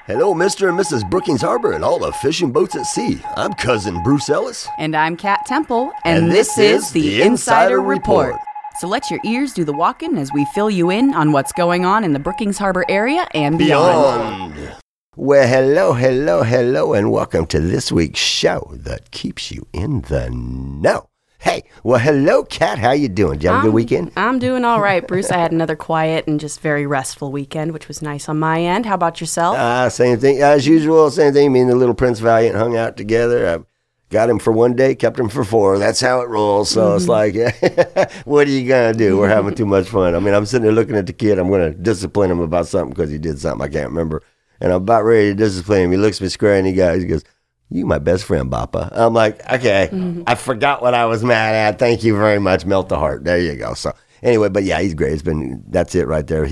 Hello, Mr. and Mrs. Brookings Harbor and all the fishing boats at sea. I'm Cousin Bruce Ellis. And I'm Kat Temple. And this is the Insider Report. So let your ears do the walking as we fill you in on what's going on in the Brookings Harbor area and beyond. Well, hello, and welcome to this week's show that keeps you in the know. Hey, well, hello, Kat. How you doing? Did you have a good weekend? I'm doing all right, Bruce. I had another quiet and just very restful weekend, which was nice on my end. How about yourself? Same thing. As usual, same thing. Me and the little Prince Valiant hung out together. I got him for one day, kept him for 4. That's how it rolls. So It's like, what are you going to do? We're having too much fun. I mean, I'm sitting there looking at the kid. I'm going to discipline him about something because he did something I can't remember. And I'm about ready to discipline him. He looks me square in the eye. He goes, "You my best friend, Bappa." I'm like, okay, I forgot what I was mad at. Thank you very much. Melt the heart. There you go. So anyway, but yeah, he's great. That's it right there.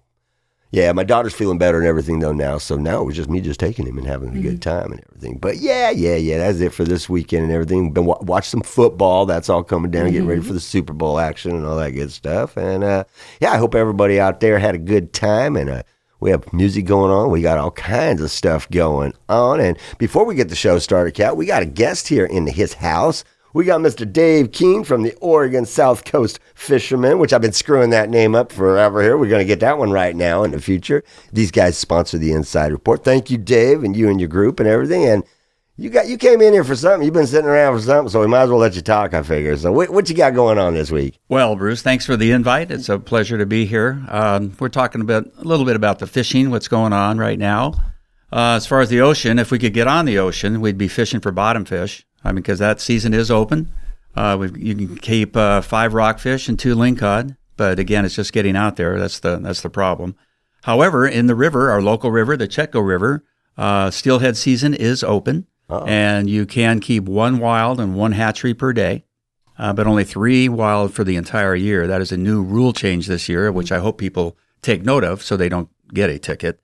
My daughter's feeling better and everything though now. So now it was just me taking him and having a good time and everything. But yeah, that's it for this weekend and everything. Been watch some football. That's all coming down, getting ready for the Super Bowl action and all that good stuff. And I hope everybody out there had a good time and we have music going on. We got all kinds of stuff going on. And before we get the show started, Kat, we got a guest here in his house. We got Mr. Dave Keene from the Oregon South Coast Fishermen, which I've been screwing that name up forever here. We're going to get that one right now in the future. These guys sponsor the Inside Report. Thank you, Dave, and you and your group and everything. And you came in here for something. You've been sitting around for something, so we might as well let you talk, I figure. So what you got going on this week? Well, Bruce, thanks for the invite. It's a pleasure to be here. We're talking a little bit about the fishing, what's going on right now. As far as the ocean, if we could get on the ocean, we'd be fishing for bottom fish. I mean, because that season is open. You can keep 5 rockfish and 2 lingcod, but again, it's just getting out there. That's the problem. However, in the river, our local river, the Chetco River, steelhead season is open. And you can keep 1 wild and 1 hatchery per day, but only 3 wild for the entire year. That is a new rule change this year, which I hope people take note of so they don't get a ticket.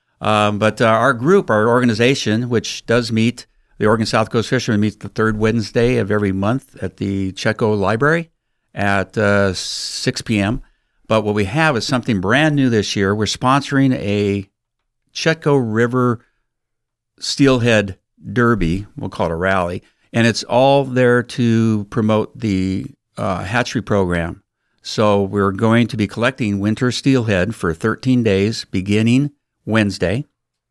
But our organization, which does meet, the Oregon South Coast Fishermen meets the 3rd Wednesday of every month at the Chetco Library at 6 p.m. But what we have is something brand new this year. We're sponsoring a Chetco River Steelhead Derby, we'll call it a rally, and it's all there to promote the hatchery program. So we're going to be collecting winter steelhead for 13 days beginning Wednesday,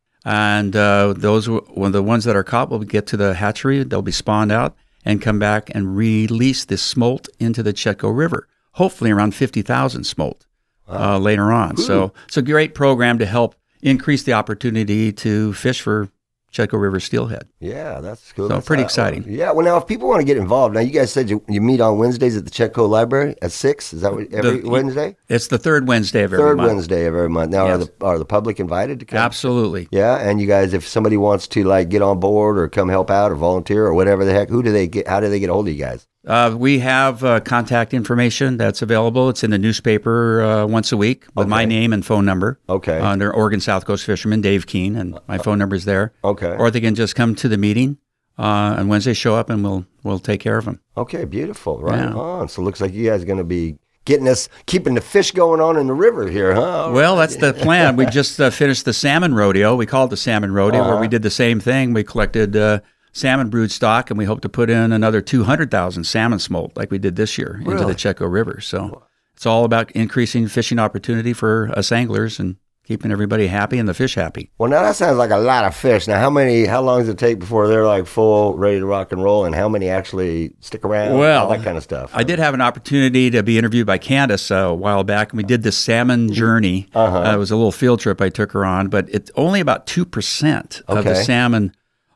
and the ones that are caught will get to the hatchery, they'll be spawned out and come back and release the smolt into the Chetco River, hopefully around 50,000 smolt later on. Ooh. So it's a great program to help increase the opportunity to fish for Chetco River steelhead. Yeah, that's cool. So that's pretty exciting. Yeah, well, now if people want to get involved, now you guys said you meet on Wednesdays at the Chetco Library at 6. Is that every Wednesday? It's the 3rd Wednesday of every month. 3rd Wednesday of every month. Now, yes. Are the public invited to come? Absolutely. Yeah, and you guys, if somebody wants to get on board or come help out or volunteer or whatever the heck, how do they get a hold of you guys? We have contact information that's available. It's in the newspaper once a week with my name and phone number. Okay. Under Oregon South Coast Fisherman, Dave Keene, and my phone number is there. Okay. Or they can just come to the meeting on Wednesday, show up, and we'll take care of them. Okay, beautiful. Right on. So it looks like you guys are going to be keeping the fish going on in the river here, huh? Well, that's the plan. We just finished the salmon rodeo. We call it the salmon rodeo, where we did the same thing. We collected salmon brood stock, and we hope to put in another 200,000 salmon smolt like we did this year into the Chetco River. So it's all about increasing fishing opportunity for us anglers and keeping everybody happy and the fish happy. Well, now that sounds like a lot of fish. Now, how long does it take before they're full, ready to rock and roll, and how many actually stick around? Well, all that kind of stuff. I did have an opportunity to be interviewed by Candace a while back, and we did this salmon journey. It was a little field trip I took her on, but it's only about 2% of the salmon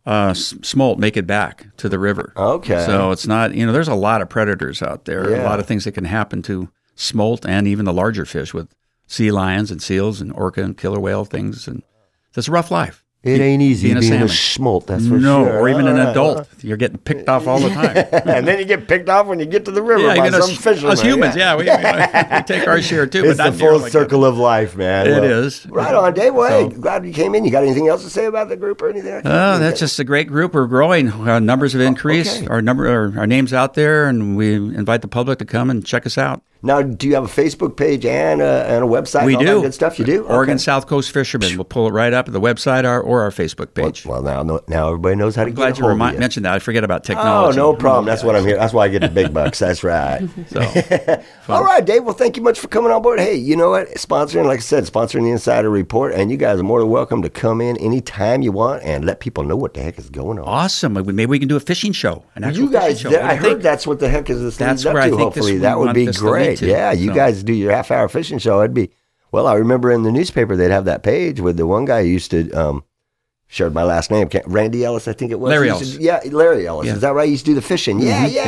smolt make it back to the river. Okay. So it's not, there's a lot of predators out there, a lot of things that can happen to smolt and even the larger fish with sea lions and seals and orca and killer whale things. And it's a rough life. It ain't easy being a smolt, that's for sure. No, or even an adult. You're getting picked off all the time. And then you get picked off when you get to the river by some fishermen. Us humans, we take our share too. It's the full circle of life, man. It is. Right on, Dave. Well, glad you came in. You got anything else to say about the group or anything? That's just a great group. We're growing. Numbers have increased. Our name's out there, and we invite the public to come and check us out. Now, do you have a Facebook page and a website? We and all do. That good stuff. You do. Oregon Okay. South Coast Fishermen. We'll pull it right up at the website or our Facebook page. Well, now everybody knows how to I'm get glad a hold you of you. mentioned that. I forget about Oh, technology. no problem. That's what I'm here. That's why I get the big bucks. That's right. So, All right, Dave. Well, thank you much for coming on board. Hey, you know what? Sponsoring, like I said, sponsoring the Insider Report, and you guys are more than welcome to come in anytime you want and let people know what the heck is going on. awesome. Maybe we can do a fishing show. An actual You guys, fishing show. I heard that's what the heck is this That's leads up where I to. think this Hopefully, we that would want be this to lead great. to. Yeah, you So- guys do your half-hour fishing show. It'd be. Well, I remember in the newspaper they'd have that page with the one guy who used to shared my last name. Randy Ellis, I think it was. Larry He used Ellis. to- yeah, Larry Ellis. Yeah. Is that right? He used to do the fishing.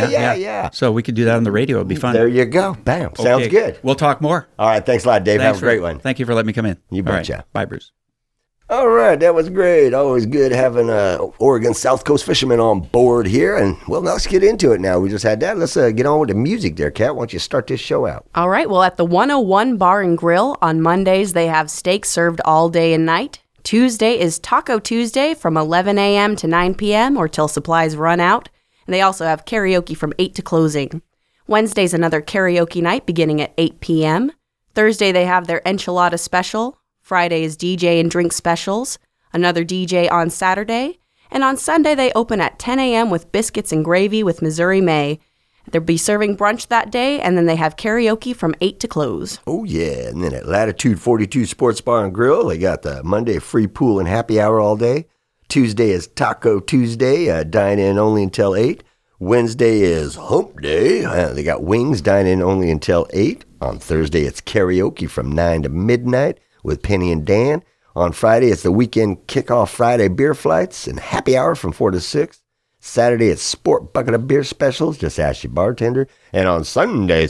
Yeah. So we could do that on the radio. It'd be fun. There you go. Bam. Sounds Okay. good. We'll talk more. All right. Thanks a lot, Dave. Thanks have a great one. Thank you for letting me come in. You All right. betcha. Bye, Bruce. All right, that was great. Always good having Oregon South Coast fishermen on board here. And, well, let's get into it now. We just had that. Let's get on with the music there, Kat. Why don't you start this show out? All right, well, at the 101 Bar and Grill on Mondays, they have steak served all day and night. Tuesday is Taco Tuesday from 11 a.m. to 9 p.m. or till supplies run out. And they also have karaoke from 8 to closing. Wednesday's another karaoke night beginning at 8 p.m. Thursday, they have their enchilada special. Friday is DJ and drink specials. Another DJ on Saturday. And on Sunday, they open at 10 a.m. with biscuits and gravy with Missouri May. They'll be serving brunch that day, and then they have karaoke from 8 to close. Oh, yeah. And then at Latitude 42 Sports Bar and Grill, they got the Monday free pool and happy hour all day. Tuesday is Taco Tuesday, dine in only until 8. Wednesday is Hump Day. They got wings, dine in only until 8. On Thursday, it's karaoke from 9 to midnight with Penny and Dan. On Friday, it's the weekend kickoff Friday beer flights and happy hour from 4 to 6. Saturday, it's sport bucket of beer specials. Just ask your bartender. And on Sunday,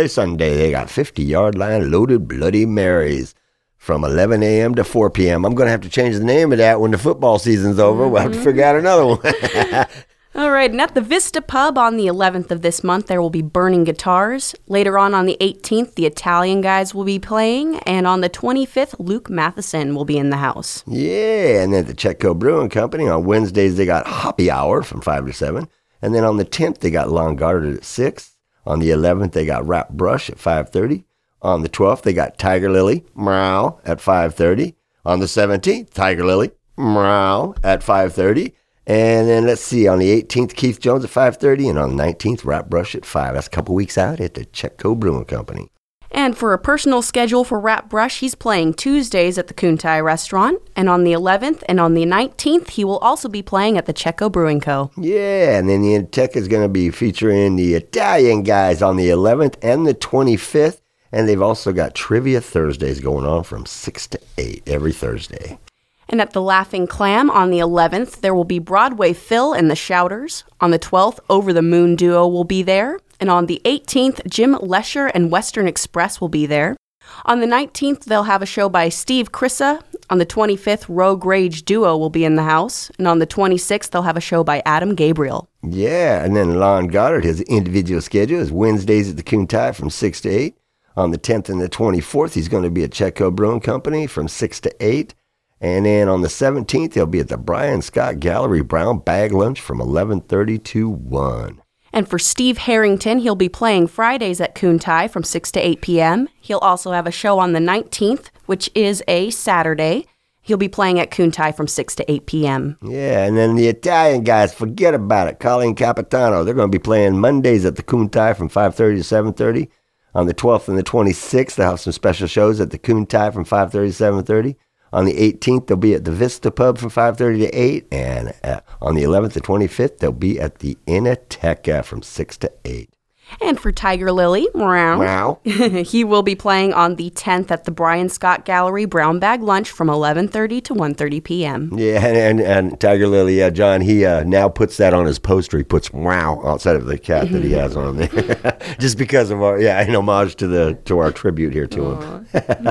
they got 50-yard line loaded Bloody Marys from 11 a.m. to 4 p.m. I'm going to have to change the name of that when the football season's over. We'll have to figure out another one. All right, and at the Vista Pub on the 11th of this month, there will be burning guitars. Later on the 18th, the Italian guys will be playing. And on the 25th, Luke Matheson will be in the house. Yeah, and then at the Chetco Brewing Company, on Wednesdays, they got Hoppy Hour from 5 to 7. And then on the 10th, they got Lawn Garden at 6. On the 11th, they got Wrap Brush at 5:30. On the 12th, they got Tiger Lily, meow, at 5:30. On the 17th, Tiger Lily, meow, at 5:30. And then let's see, on the 18th, Keith Jones at 5:30, and on the 19th, Wrap Brush at 5. That's a couple weeks out at the Chetco Brewing Company. And for a personal schedule for Wrap Brush, he's playing Tuesdays at the Kuntai Restaurant. And on the 11th and on the 19th, he will also be playing at the Chetco Brewing Co. Yeah, and then the Tech is going to be featuring the Italian guys on the 11th and the 25th. And they've also got Trivia Thursdays going on from 6 to 8 every Thursday. And at the Laughing Clam on the 11th, there will be Broadway Phil and the Shouters. On the 12th, Over the Moon Duo will be there. And on the 18th, Jim Lesher and Western Express will be there. On the 19th, they'll have a show by Steve Krissa. On the 25th, Rogue Rage Duo will be in the house. And on the 26th, they'll have a show by Adam Gabriel. Yeah, and then Lon Goddard, his individual schedule is Wednesdays at the Kuntai from 6 to 8. On the 10th and the 24th, he's going to be at Chetco Brewing Company from 6 to 8. And then on the 17th, he'll be at the Brian Scott Gallery Brown Bag Lunch from 11:30 to 1. And for Steve Harrington, he'll be playing Fridays at Kuntai from 6 to 8 p.m. He'll also have a show on the 19th, which is a Saturday. He'll be playing at Kuntai from 6 to 8 p.m. Yeah, and then the Italian guys, forget about it. Colleen Capitano, they're going to be playing Mondays at the Kuntai from 5:30 to 7:30. On the 12th and the 26th, they'll have some special shows at the Kuntai from 5:30 to 7:30. On the 18th, they'll be at the Vista Pub from 5:30 to 8. And on the 11th and 25th, they'll be at the Inateca from 6 to 8. And for Tiger Lily, Wow. he will be playing on the 10th at the Brian Scott Gallery Brown Bag Lunch from 11:30 to 1:30 p.m. Yeah, and Tiger Lily, John, he now puts that on his poster. He puts wow outside of the cat that he has on there. Just because of in homage to our tribute here to him.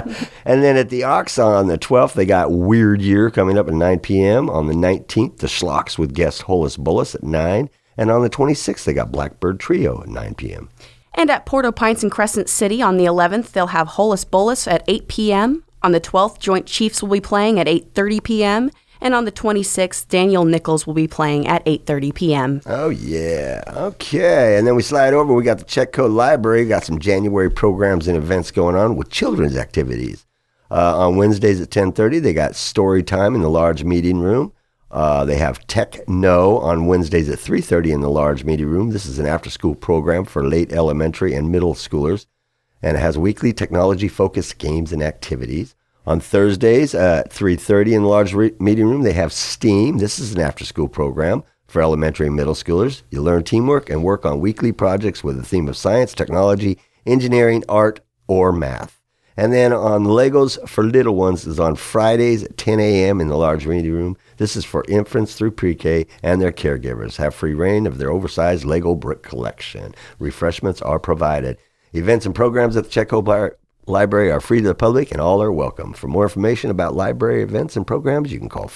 And then at the Ox on the 12th, they got Weird Year coming up at 9 p.m. On the 19th, the Schlocks with guest Hollis Bullis at 9. And on the 26th, they got Blackbird Trio at 9 p.m. And at Port-au-Prince and Crescent City on the 11th, they'll have Hollis Bullis at 8 p.m. On the 12th, Joint Chiefs will be playing at 8:30 p.m. And on the 26th, Daniel Nichols will be playing at 8:30 p.m. Oh, yeah. Okay. And then we slide over. We got the Chetco Library. Got some January programs and events going on with children's activities. On Wednesdays at 10:30, they got story time in the large meeting room. They have Tech No on Wednesdays at 3:30 in the large meeting room. This is an after-school program for late elementary and middle schoolers, and it has weekly technology-focused games and activities. On Thursdays at 3:30 in the large meeting room, they have STEAM. This is an after-school program for elementary and middle schoolers. You learn teamwork and work on weekly projects with a theme of science, technology, engineering, art, or math. And then on Legos for Little Ones is on Fridays at 10 a.m. in the large meeting room. This is for infants through pre-K and their caregivers. Have free reign of their oversized Lego brick collection. Refreshments are provided. Events and programs at the Chetco Library are free to the public and all are welcome. For more information about library events and programs, you can call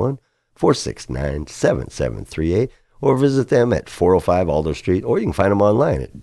541-469-7738 or visit them at 405 Alder Street, or you can find them online at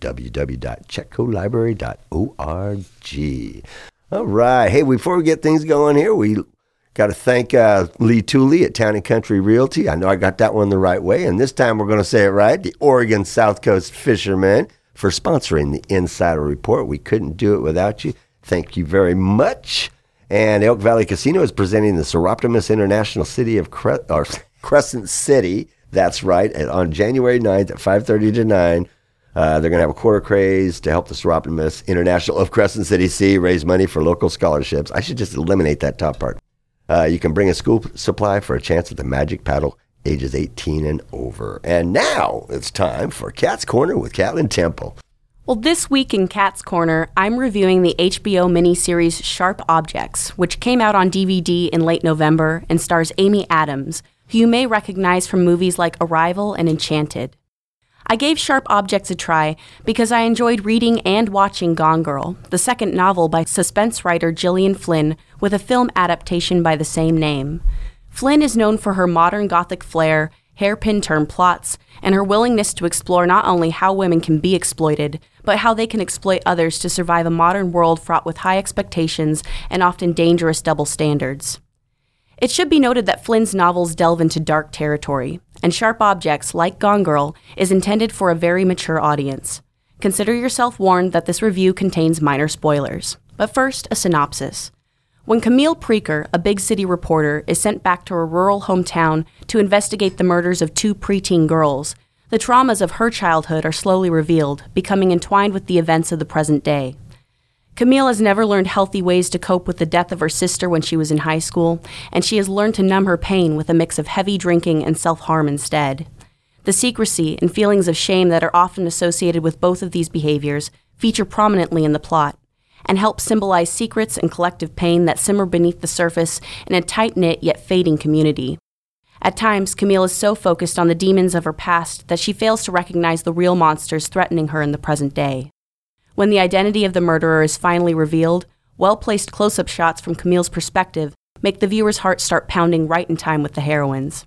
www.chetcolibrary.org. All right. Hey, before we get things going here, we got to thank Lee Tooley at Town & Country Realty. I know I got that one the right way, and this time we're going to say it right. The Oregon South Coast Fishermen for sponsoring the Insider Report. We couldn't do it without you. Thank you very much. And Elk Valley Casino is presenting the Seroptimus International City of Crescent City. That's right. On January 9th at 5:30 to 9, they're going to have a quarter craze to help the Seroptimus International of Crescent City Sea raise money for local scholarships. I should just eliminate that top part. You can bring a school supply for a chance at the Magic Paddle, ages 18 and over. And now it's time for Cat's Corner with Catlin Temple. Well, this week in Cat's Corner, I'm reviewing the HBO miniseries Sharp Objects, which came out on DVD in late November and stars Amy Adams, who you may recognize from movies like Arrival and Enchanted. I gave Sharp Objects a try because I enjoyed reading and watching Gone Girl, the second novel by suspense writer Gillian Flynn, with a film adaptation by the same name. Flynn is known for her modern Gothic flair, hairpin-turn plots, and her willingness to explore not only how women can be exploited, but how they can exploit others to survive a modern world fraught with high expectations and often dangerous double standards. It should be noted that Flynn's novels delve into dark territory, and Sharp Objects, like Gone Girl, is intended for a very mature audience. Consider yourself warned that this review contains minor spoilers. But first, a synopsis. When Camille Preaker, a big city reporter, is sent back to her rural hometown to investigate the murders of two preteen girls, the traumas of her childhood are slowly revealed, becoming entwined with the events of the present day. Camille has never learned healthy ways to cope with the death of her sister when she was in high school, and she has learned to numb her pain with a mix of heavy drinking and self-harm instead. The secrecy and feelings of shame that are often associated with both of these behaviors feature prominently in the plot, and help symbolize secrets and collective pain that simmer beneath the surface in a tight-knit yet fading community. At times, Camille is so focused on the demons of her past that she fails to recognize the real monsters threatening her in the present day. When the identity of the murderer is finally revealed, well-placed close-up shots from Camille's perspective make the viewer's heart start pounding right in time with the heroines.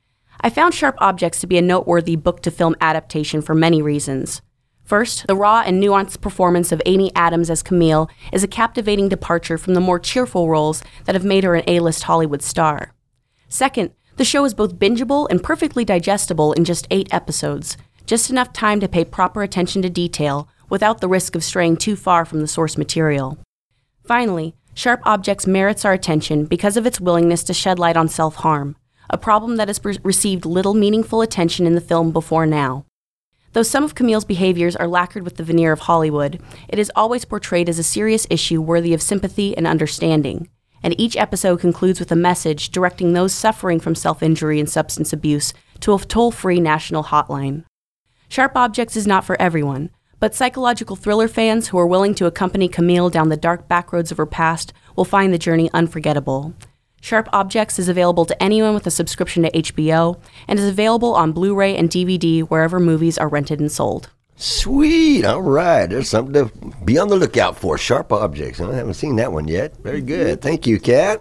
I found Sharp Objects to be a noteworthy book-to-film adaptation for many reasons. First, the raw and nuanced performance of Amy Adams as Camille is a captivating departure from the more cheerful roles that have made her an A-list Hollywood star. Second, the show is both bingeable and perfectly digestible in just 8 episodes, just enough time to pay proper attention to detail without the risk of straying too far from the source material. Finally, Sharp Objects merits our attention because of its willingness to shed light on self-harm, a problem that has received little meaningful attention in the film before now. Though some of Camille's behaviors are lacquered with the veneer of Hollywood, it is always portrayed as a serious issue worthy of sympathy and understanding, and each episode concludes with a message directing those suffering from self-injury and substance abuse to a toll-free national hotline. Sharp Objects is not for everyone, but psychological thriller fans who are willing to accompany Camille down the dark backroads of her past will find the journey unforgettable. Sharp Objects is available to anyone with a subscription to HBO and is available on Blu-ray and DVD wherever movies are rented and sold. Sweet. All right. There's something to be on the lookout for. Sharp Objects. I haven't seen that one yet. Very good. Thank you, Kat.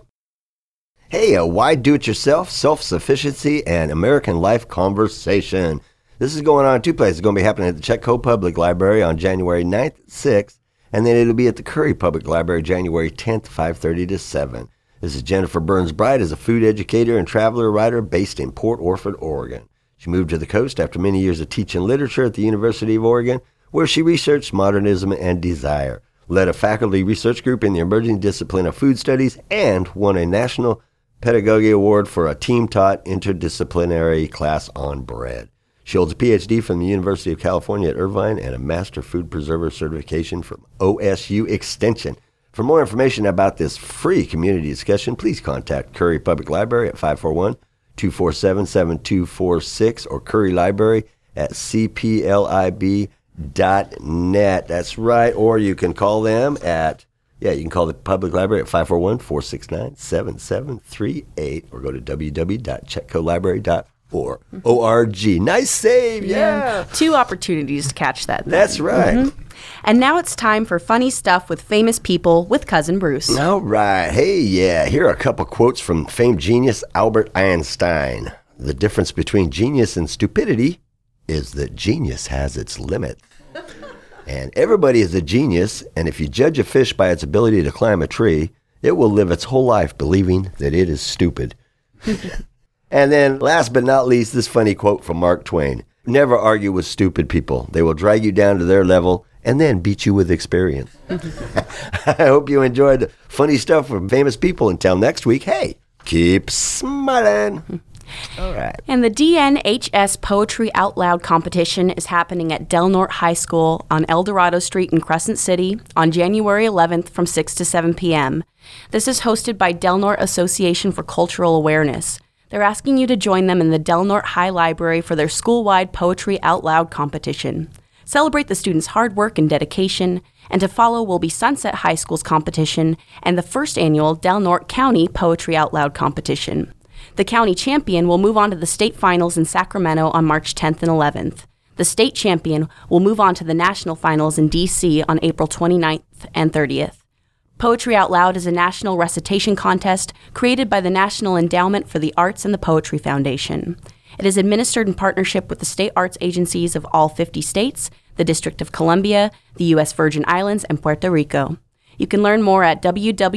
Hey, why do-it-yourself, self-sufficiency, and American life conversation. This is going on in 2 places. It's going to be happening at the Chetco Public Library on January 9th, 6th, and then it'll be at the Curry Public Library January 10th, 5:30 to 7. This is Jennifer Burns Bright, is a food educator and traveler writer based in Port Orford, Oregon. She moved to the coast after many years of teaching literature at the University of Oregon, where she researched modernism and desire, led a faculty research group in the emerging discipline of food studies, and won a National Pedagogy Award for a team-taught interdisciplinary class on bread. She holds a PhD from the University of California at Irvine and a Master Food Preserver certification from OSU Extension. For more information about this free community discussion, please contact Curry Public Library at 541-247-7246 or Curry Library at cplib.net. That's right. Or you can call them at, you can call the Public Library at 541-469-7738 or go to www.chetcolibrary.org. Nice save, yeah. 2 opportunities to catch that then. That's right. Mm-hmm. And now it's time for funny stuff with famous people with Cousin Bruce. All right. Hey, here are a couple quotes from famed genius Albert Einstein. The difference between genius and stupidity is that genius has its limit. And everybody is a genius, and if you judge a fish by its ability to climb a tree, it will live its whole life believing that it is stupid. And then, last but not least, this funny quote from Mark Twain. Never argue with stupid people. They will drag you down to their level and then beat you with experience. I hope you enjoyed the funny stuff from famous people. Until next week, hey, keep smiling. All right. And the DNHS Poetry Out Loud competition is happening at Del Norte High School on El Dorado Street in Crescent City on January 11th from 6 to 7 p.m. This is hosted by Del Norte Association for Cultural Awareness. They're asking you to join them in the Del Norte High Library for their school-wide Poetry Out Loud competition. Celebrate the students' hard work and dedication, and to follow will be Sunset High School's competition and the first annual Del Norte County Poetry Out Loud competition. The county champion will move on to the state finals in Sacramento on March 10th and 11th. The state champion will move on to the national finals in D.C. on April 29th and 30th. Poetry Out Loud is a national recitation contest created by the National Endowment for the Arts and the Poetry Foundation. It is administered in partnership with the state arts agencies of all 50 states, the District of Columbia, the U.S. Virgin Islands, and Puerto Rico. You can learn more at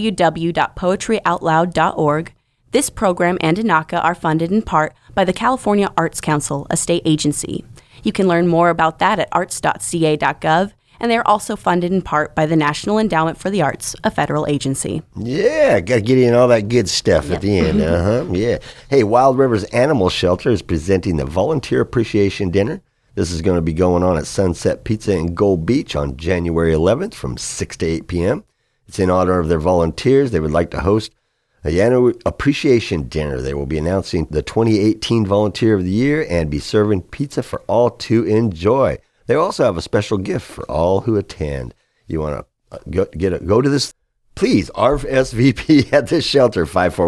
www.poetryoutloud.org. This program and Inaka are funded in part by the California Arts Council, a state agency. You can learn more about that at arts.ca.gov, and they're also funded in part by the National Endowment for the Arts, a federal agency. Yeah, got to get in all that good stuff at the end. Yeah. Hey, Wild Rivers Animal Shelter is presenting the Volunteer Appreciation Dinner. This is going to be going on at Sunset Pizza in Gold Beach on January 11th from 6 to 8 p.m. It's in honor of their volunteers. They would like to host a annual appreciation dinner. They will be announcing the 2018 Volunteer of the Year and be serving pizza for all to enjoy. They also have a special gift for all who attend. You want to go to this, please, RSVP at this shelter,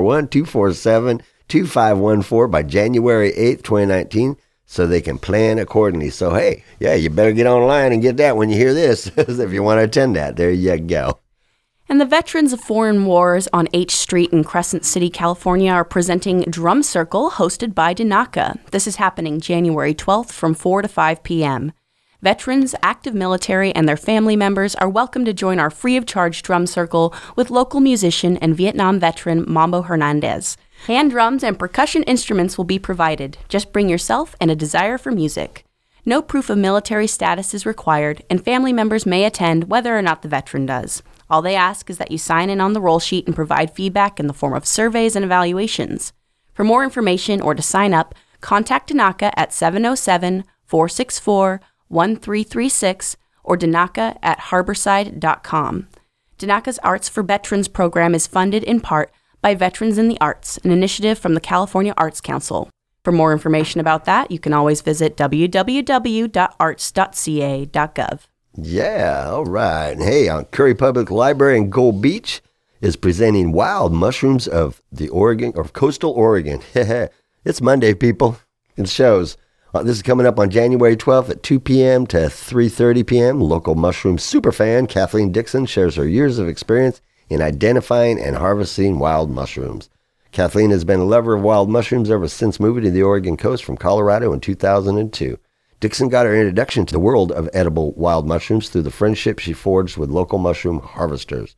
541-247-2514 by January 8th, 2019, so they can plan accordingly. So, hey, you better get online and get that when you hear this if you want to attend that. There you go. And the Veterans of Foreign Wars on H Street in Crescent City, California are presenting Drum Circle hosted by Dinaka. This is happening January 12th from 4 to 5 p.m. Veterans, active military, and their family members are welcome to join our free-of-charge drum circle with local musician and Vietnam veteran Mambo Hernandez. Hand drums and percussion instruments will be provided. Just bring yourself and a desire for music. No proof of military status is required, and family members may attend whether or not the veteran does. All they ask is that you sign in on the roll sheet and provide feedback in the form of surveys and evaluations. For more information or to sign up, contact Dinaka at 707-464-1336 or dinaka@harborside.com. Dinaka's Arts for Veterans program is funded in part by Veterans in the Arts, an initiative from the California Arts Council. For more information about that, you can always visit www.arts.ca.gov. Yeah, all right. Hey, on Curry Public Library in Gold Beach is presenting Wild Mushrooms of Coastal Oregon. It's Monday, people. It shows. This is coming up on January 12th at 2 p.m. to 3:30 p.m. Local mushroom superfan Kathleen Dixon shares her years of experience in identifying and harvesting wild mushrooms. Kathleen has been a lover of wild mushrooms ever since moving to the Oregon coast from Colorado in 2002. Dixon got her introduction to the world of edible wild mushrooms through the friendship she forged with local mushroom harvesters.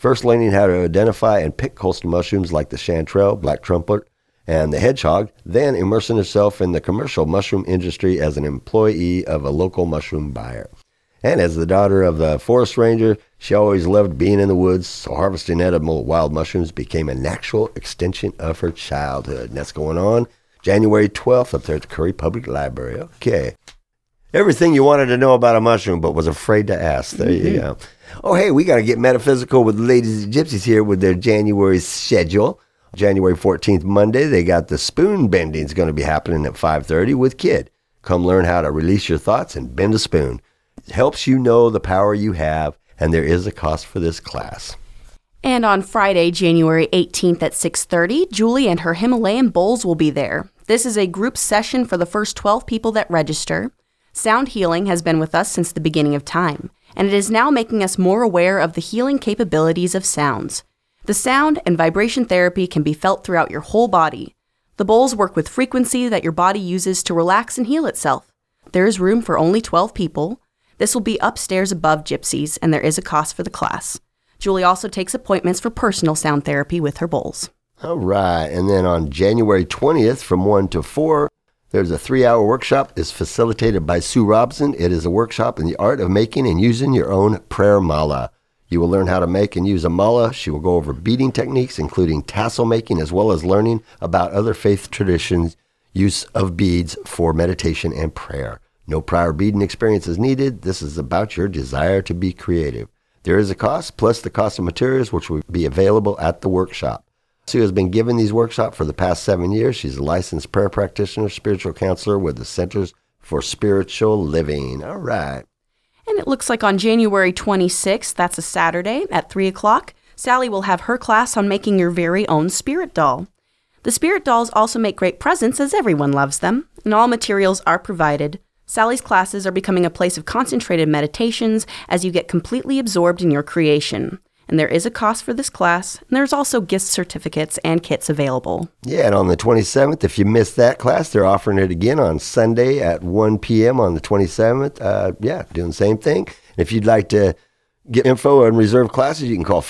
First learning how to identify and pick coastal mushrooms like the chanterelle, black trumpet, and the hedgehog, then immersing herself in the commercial mushroom industry as an employee of a local mushroom buyer. And as the daughter of the forest ranger, she always loved being in the woods, so harvesting edible wild mushrooms became a natural extension of her childhood. And that's going on January 12th up there at the Curry Public Library. Okay. Everything you wanted to know about a mushroom but was afraid to ask. There you go. Oh, hey, we got to get metaphysical with the Ladies and Gypsies here with their January schedule. January 14th, Monday, they got the spoon bending is going to be happening at 5:30 with Kid. Come learn how to release your thoughts and bend a spoon. It helps you know the power you have, and there is a cost for this class. And on Friday, January 18th at 6:30, Julie and her Himalayan bowls will be there. This is a group session for the first 12 people that register. Sound healing has been with us since the beginning of time, and it is now making us more aware of the healing capabilities of sounds. The sound and vibration therapy can be felt throughout your whole body. The bowls work with frequency that your body uses to relax and heal itself. There is room for only 12 people. This will be upstairs above Gypsies, and there is a cost for the class. Julie also takes appointments for personal sound therapy with her bowls. All right. And then on January 20th from 1 to 4, there's a 3-hour workshop. It's facilitated by Sue Robson. It is a workshop in the art of making and using your own prayer mala. You will learn how to make and use a mala. She will go over beading techniques, including tassel making, as well as learning about other faith traditions' use of beads for meditation and prayer. No prior beading experience is needed. This is about your desire to be creative. There is a cost, plus the cost of materials, which will be available at the workshop. Sue has been giving these workshops for the past 7 years. She's a licensed prayer practitioner, spiritual counselor with the Centers for Spiritual Living. All right. And it looks like on January 26th, that's a Saturday, at 3 o'clock, Sally will have her class on making your very own spirit doll. The spirit dolls also make great presents, as everyone loves them, and all materials are provided. Sally's classes are becoming a place of concentrated meditations as you get completely absorbed in your creation. And there is a cost for this class, and there's also gift certificates and kits available. Yeah, and on the 27th, if you missed that class, they're offering it again on Sunday at 1 p.m. on the 27th. Doing the same thing. And if you'd like to get info and reserve classes, you can call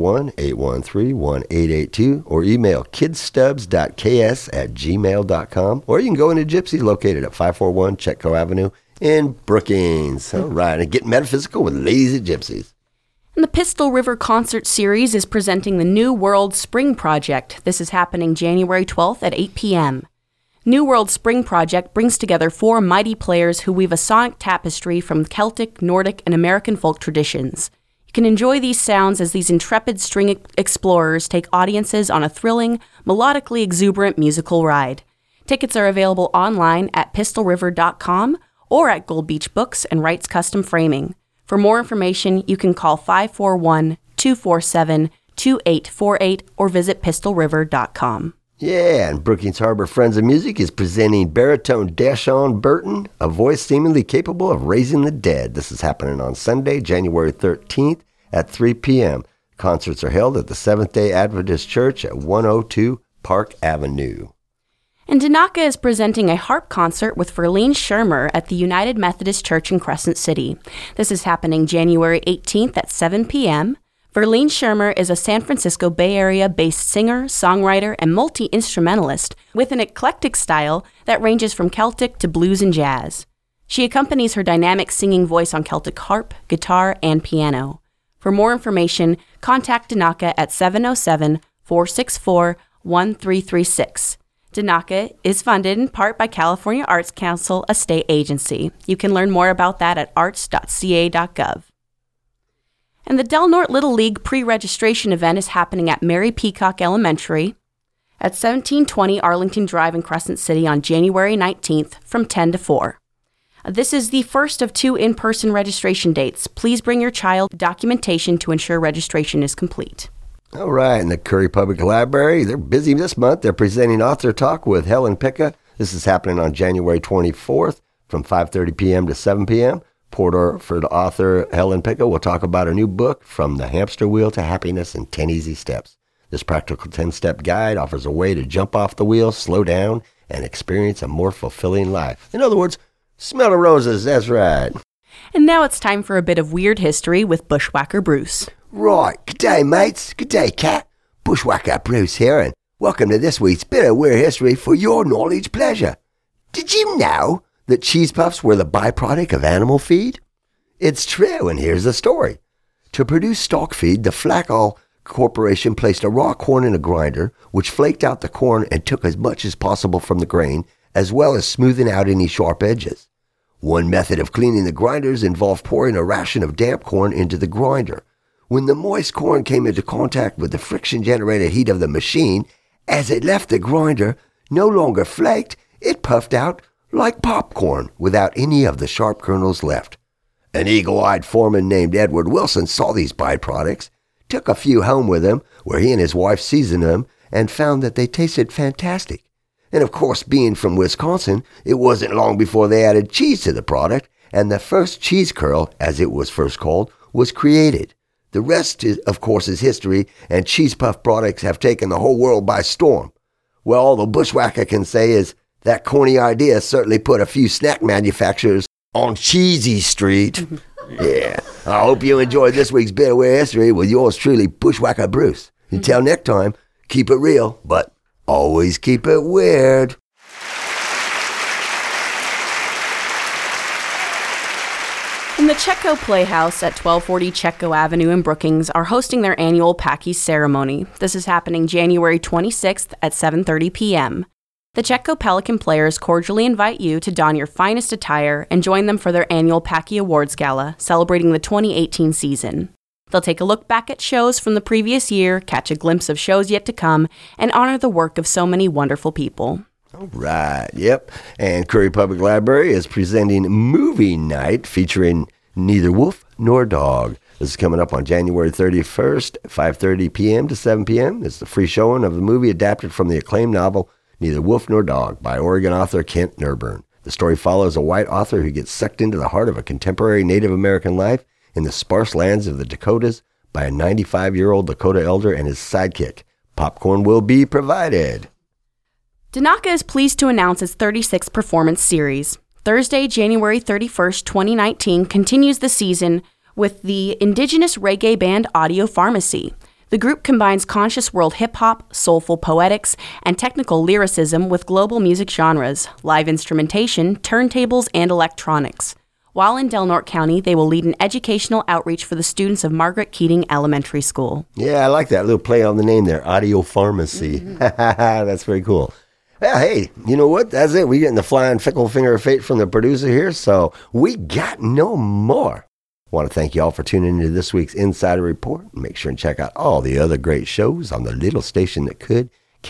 541-813-1882 or email kidstubbs.ks@gmail.com. Or you can go into Gypsy, located at 541 Chetco Avenue in Brookings. All right, and get metaphysical with Lazy Gypsies. And the Pistol River Concert Series is presenting the New World Spring Project. This is happening January 12th at 8 p.m. New World Spring Project brings together 4 mighty players who weave a sonic tapestry from Celtic, Nordic, and American folk traditions. You can enjoy these sounds as these intrepid string explorers take audiences on a thrilling, melodically exuberant musical ride. Tickets are available online at pistolriver.com or at Gold Beach Books and Wrights Custom Framing. For more information, you can call 541-247-2848 or visit pistolriver.com. Yeah, and Brookings Harbor Friends of Music is presenting baritone Dashon Burton, a voice seemingly capable of raising the dead. This is happening on Sunday, January 13th at 3 p.m. Concerts are held at the Seventh-day Adventist Church at 102 Park Avenue. And Danaka is presenting a harp concert with Verlene Shermer at the United Methodist Church in Crescent City. This is happening January 18th at 7 p.m. Verlene Shermer is a San Francisco Bay Area-based singer, songwriter, and multi-instrumentalist with an eclectic style that ranges from Celtic to blues and jazz. She accompanies her dynamic singing voice on Celtic harp, guitar, and piano. For more information, contact Danaka at 707-464-1336. Danaka is funded in part by California Arts Council, a state agency. You can learn more about that at arts.ca.gov. And the Del Norte Little League pre-registration event is happening at Mary Peacock Elementary at 1720 Arlington Drive in Crescent City on January 19th from 10 to 4. This is the first of 2 in-person registration dates. Please bring your child documentation to ensure registration is complete. All right, and the Curry Public Library, they're busy this month. They're presenting Author Talk with Helen Picka. This is happening on January 24th from 5:30 p.m. to 7 p.m. Portford author Helen Picka will talk about her new book, From the Hamster Wheel to Happiness in 10 Easy Steps. This practical 10-step guide offers a way to jump off the wheel, slow down, and experience a more fulfilling life. In other words, smell the roses, that's right. And now it's time for a bit of weird history with Bushwhacker Bruce. Right, good day, mates. Good day, Cat. Bushwhacker Bruce here, and welcome to this week's bit of Weird History for your knowledge pleasure. Did you know that cheese puffs were the byproduct of animal feed? It's true, and here's the story. To produce stock feed, the Flackall Corporation placed a raw corn in a grinder, which flaked out the corn and took as much as possible from the grain, as well as smoothing out any sharp edges. One method of cleaning the grinders involved pouring a ration of damp corn into the grinder. When the moist corn came into contact with the friction-generated heat of the machine, as it left the grinder, no longer flaked, it puffed out like popcorn without any of the sharp kernels left. An eagle-eyed foreman named Edward Wilson saw these byproducts, took a few home with him, where he and his wife seasoned them, and found that they tasted fantastic. And of course, being from Wisconsin, it wasn't long before they added cheese to the product, and the first cheese curl, as it was first called, was created. The rest, of course, is history, and cheese puff products have taken the whole world by storm. Well, all the Bushwhacker can say is that corny idea certainly put a few snack manufacturers on Cheesy Street. Yeah, I hope you enjoyed this week's bit of Weird History with yours truly, Bushwhacker Bruce. Until next time, keep it real, but always keep it weird. And the Chetco Playhouse at 1240 Chetco Avenue in Brookings are hosting their annual Packy ceremony. This is happening January 26th at 7:30 p.m. The Chetco Pelican players cordially invite you to don your finest attire and join them for their annual Packy Awards Gala, celebrating the 2018 season. They'll take a look back at shows from the previous year, catch a glimpse of shows yet to come, and honor the work of so many wonderful people. All right, yep. And Curry Public Library is presenting Movie Night featuring Neither Wolf Nor Dog. This is coming up on January 31st, 5:30 p.m. to 7 p.m. It's the free showing of the movie adapted from the acclaimed novel Neither Wolf Nor Dog by Oregon author Kent Nerburn. The story follows a white author who gets sucked into the heart of a contemporary Native American life in the sparse lands of the Dakotas by a 95-year-old Dakota elder and his sidekick. Popcorn will be provided. Danaka is pleased to announce its 36th performance series. Thursday, January 31st, 2019 continues the season with the indigenous reggae band Audio Pharmacy. The group combines conscious world hip-hop, soulful poetics, and technical lyricism with global music genres, live instrumentation, turntables, and electronics. While in Del Norte County, they will lead an educational outreach for the students of Margaret Keating Elementary School. Yeah, I like that little play on the name there, Audio Pharmacy. That's very cool. Well, hey, you know what? That's it. We're getting the flying fickle finger of fate from the producer here, so we got no more. I want to thank you all for tuning into this week's Insider Report. Make sure and check out all the other great shows on the little station that could,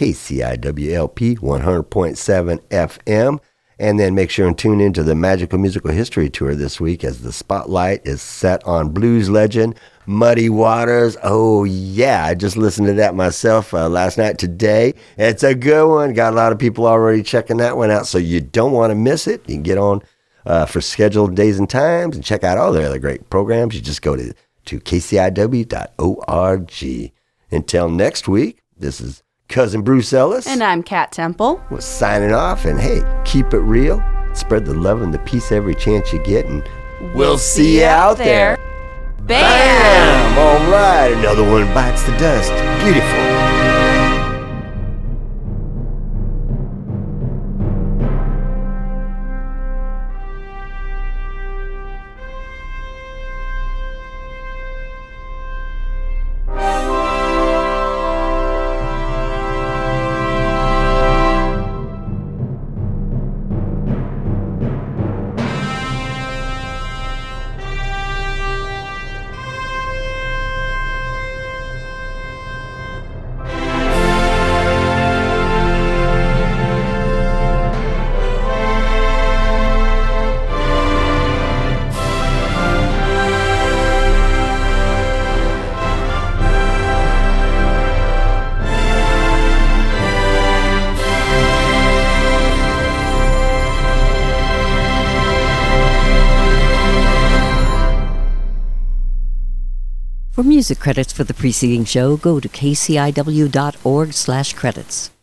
KCIWLP 100.7 FM. And then make sure and tune into the Magical Musical History Tour this week as the spotlight is set on blues legend Muddy Waters. Oh, yeah, I just listened to that myself last night today. It's a good one. Got a lot of people already checking that one out, so you don't want to miss it. You can get on for scheduled days and times and check out all the other great programs. You just go to kciw.org. Until next week, this is Cousin Bruce Ellis. And I'm Kat Temple. We're signing off, and hey, keep it real. Spread the love and the peace every chance you get, and we'll see you out there. Bam! All right, another one bites the dust. Beautiful. For music credits for the preceding show, go to kciw.org/credits.